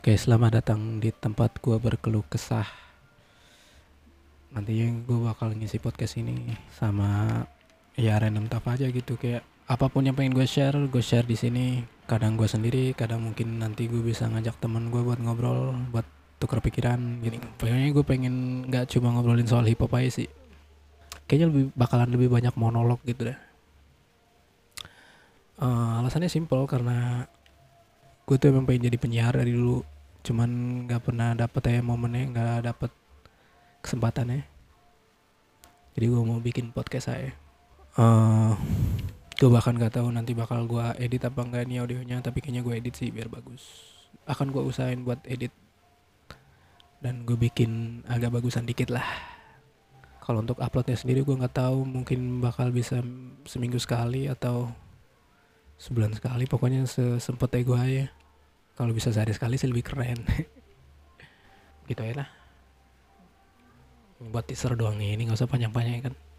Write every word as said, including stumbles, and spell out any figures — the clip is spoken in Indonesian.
Oke, selamat datang di tempat gue berkeluh kesah. Nantinya gue bakal ngisi podcast ini sama ya random talk aja gitu, kayak apapun yang pengen gue share, gue share di sini. Kadang gue sendiri, kadang mungkin nanti gue bisa ngajak teman gue buat ngobrol, buat tukar pikiran gini. Pokoknya gue pengen nggak cuma ngobrolin soal hip hop aja sih. Kayaknya lebih bakalan lebih banyak monolog gitu deh. Eh, alasannya simple karena gue tuh emang pengen jadi penyiar dari dulu, cuman nggak pernah dapet ya momennya, nggak dapet kesempatannya. Jadi gue mau bikin podcast saya. Uh, gue bahkan gak tahu nanti bakal gue edit apa enggak nih audionya, tapi kayaknya gue edit sih biar bagus. Akan gue usahain buat edit dan gue bikin agak bagusan dikit lah. Kalau untuk uploadnya sendiri gue nggak tahu, mungkin bakal bisa seminggu sekali atau sebulan sekali, pokoknya sesempatnya gue aja. Kalau bisa sehari sekali sih lebih keren. Gitu ya lah. Buat teaser doang nih, ini nggak usah panjang-panjang kan.